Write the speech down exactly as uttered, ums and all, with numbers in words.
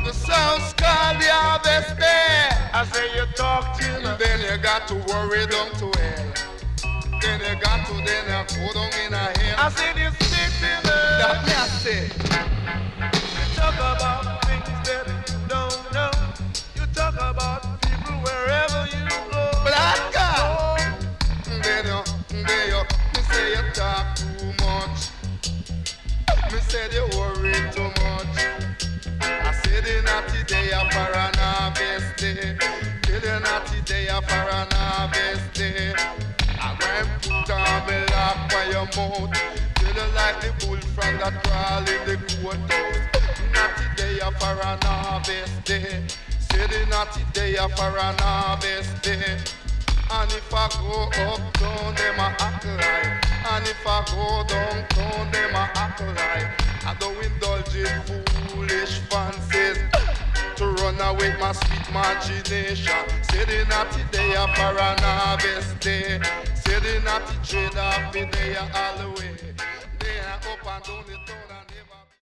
The sounds call the harvest day. I say you talk till Then you got to worry down to hell. Then you got to then you go down in a hell. I say this victim. That me I say. You talk about things that you don't know. You talk about people wherever you go. Black God. Then you, then you, me say you talk too much. Me say you worry too much. I say the naughty day for an harvest day. Till the naughty day for an harvest day. I go and put on me lock by your mouth. Till you like the bull from that crawl in the courthouse. Naughty day for an harvest day. Say the naughty day for an harvest day. And if I go uptown, them a act like. And if I go downtown, them a act like. I don't indulge in foolish fancies to run away with my sweet imagination. Say the naughty day for an harvest day. Say the naughty trade off the day all the way. They are up and down the town and never.